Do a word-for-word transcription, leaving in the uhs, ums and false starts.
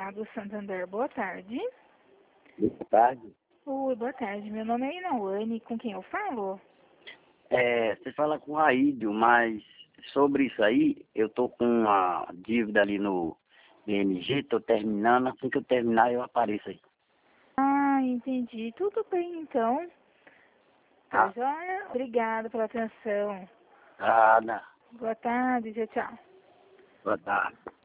Senado Santander, boa tarde. Boa tarde. Oi, boa tarde. Meu nome é Inawane, com quem eu falo? É, você fala com o Raídio, mas sobre isso aí, eu tô com uma dívida ali no B M G, tô terminando, assim que eu terminar eu apareço aí. Ah, entendi. Tudo bem, então. Tá Tá? joia? Obrigada pela atenção. Nada. Boa tarde, tchau, tchau. Boa tarde.